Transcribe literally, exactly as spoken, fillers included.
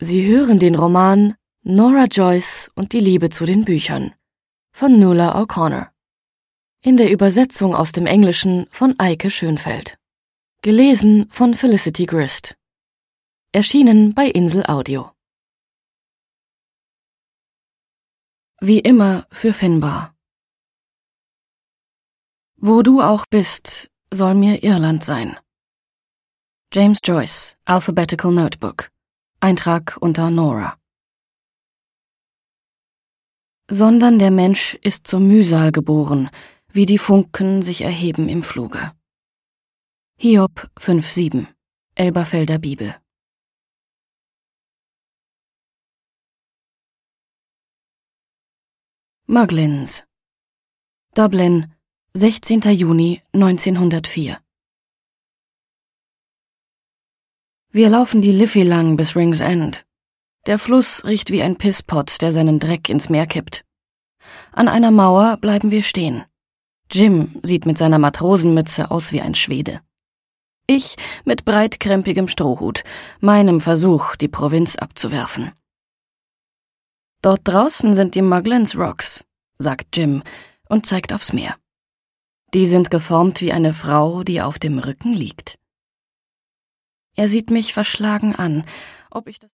Sie hören den Roman Nora Joyce und die Liebe zu den Büchern von Nuala O'Connor. In der Übersetzung aus dem Englischen von Eike Schönfeld. Gelesen von Felicity Grist. Erschienen bei Insel Audio. Wie immer für Finbar. Wo du auch bist, soll mir Irland sein. James Joyce, Alphabetical Notebook. Eintrag unter Nora. Sondern der Mensch ist zum Mühsal geboren, wie die Funken sich erheben im Fluge. Hiob fünf sieben, Elberfelder Bibel. Muglins. Dublin, sechzehnter Juni neunzehnhundertvier. Wir laufen die Liffey lang bis Rings End. Der Fluss riecht wie ein Pisspot, der seinen Dreck ins Meer kippt. An einer Mauer bleiben wir stehen. Jim sieht mit seiner Matrosenmütze aus wie ein Schwede. Ich mit breitkrempigem Strohhut, meinem Versuch, die Provinz abzuwerfen. Dort draußen sind die Muglins Rocks, sagt Jim und zeigt aufs Meer. Die sind geformt wie eine Frau, die auf dem Rücken liegt. Er sieht mich verschlagen an, ob ich das